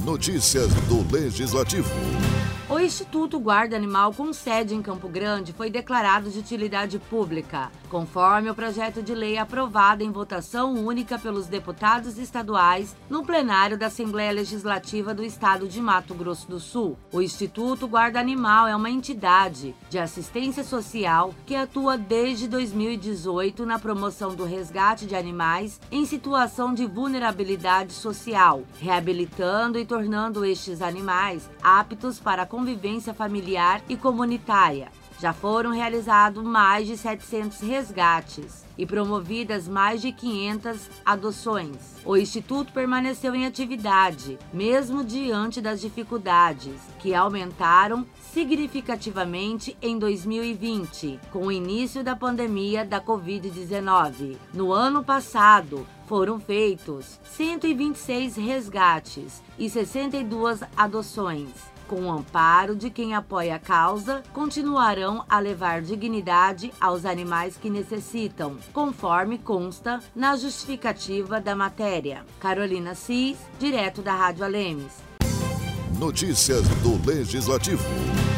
Notícias do Legislativo. O Instituto Guarda Animal, com sede em Campo Grande, foi declarado de utilidade pública, conforme o projeto de lei aprovado em votação única pelos deputados estaduais no plenário da Assembleia Legislativa do Estado de Mato Grosso do Sul. O Instituto Guarda Animal é uma entidade de assistência social que atua desde 2018 na promoção do resgate de animais em situação de vulnerabilidade social, reabilitando e tornando estes animais aptos para a convivência familiar e comunitária. Já foram realizados mais de 700 resgates e promovidas mais de 500 adoções. O Instituto permaneceu em atividade, mesmo diante das dificuldades, que aumentaram significativamente em 2020, com o início da pandemia da Covid-19. No ano passado, foram feitos 126 resgates e 62 adoções. Com o amparo de quem apoia a causa, continuarão a levar dignidade aos animais que necessitam, conforme consta na justificativa da matéria. Carolina Cis, direto da Rádio Alemes. Notícias do Legislativo.